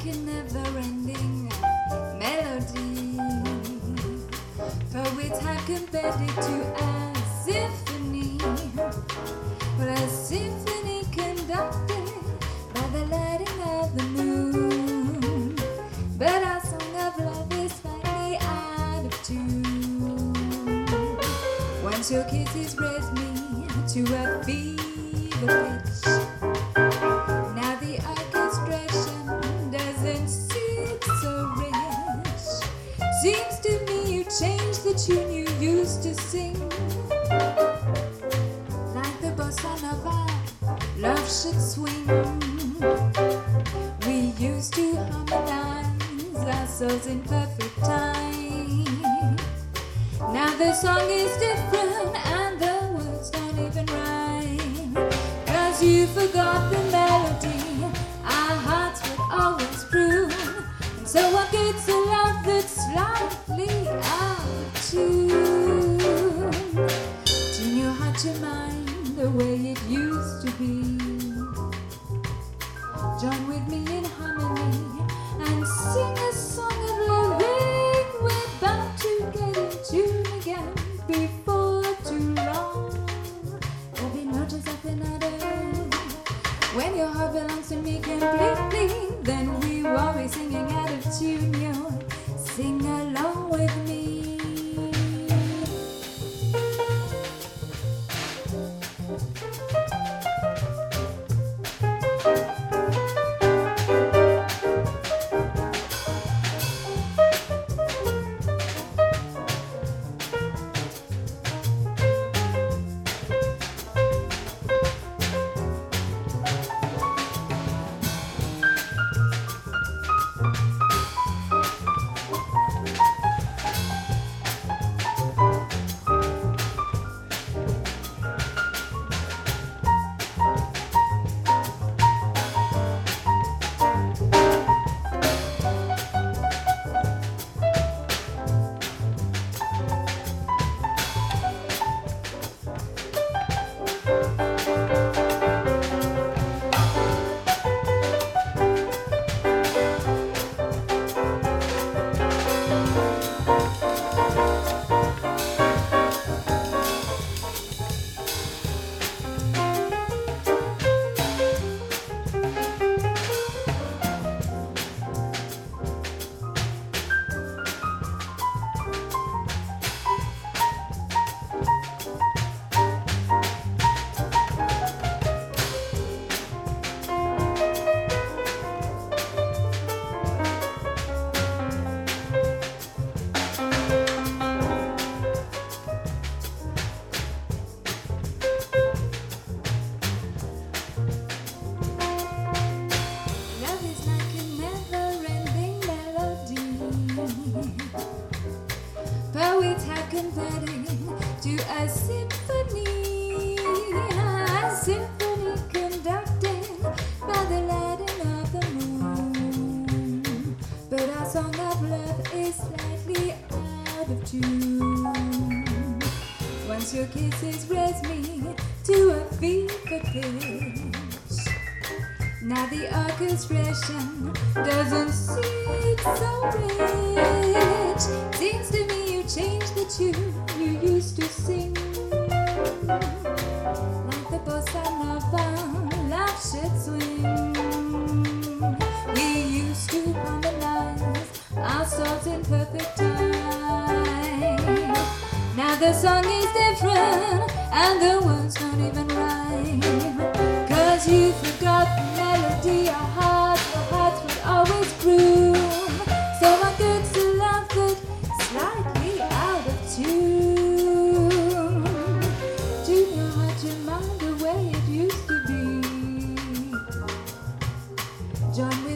a never-ending melody. Poets have compared it to a symphony, but a symphony conducted by the lighting of the moon. But our song of love is slightly out of tune. Once your kisses raise me to a fever pitch. Now the orchestration doesn't seem so rich. Seems to me you changed the tune you used to sing. Like the bossa nova, love should swing. We used to harmonize our souls in perfect time. Now the song is different and the words don't even rhyme. 'Cause you forgot the melody our hearts would always prove. And so what good's a love that's slightly out of tune? Tune your heart to mind the way it used to be. Join with me in harmony and sing a song of loving. We're bound to get in tune again before too long. There'll be no just up another. When your heart belongs to me completely, then we won't be singing out of tune. You'll sing along with me. Poets have converted to a symphony conducted by the lighting of the moon. But our song of love is slightly out of tune. Once your kisses raise me to a fever pitch. Now the orchestration doesn't seem so rich. Seems to me you changed the tune you used to sing. Like the bossa nova, love should swing. We used to harmonize our souls in perfect time. Now the song is different and the words don't even rhyme. 'Cause you forgot the melody our hearts would always groove. So what good's a love but slightly out of tune? Tune your heart to mind the way it used to be. Join me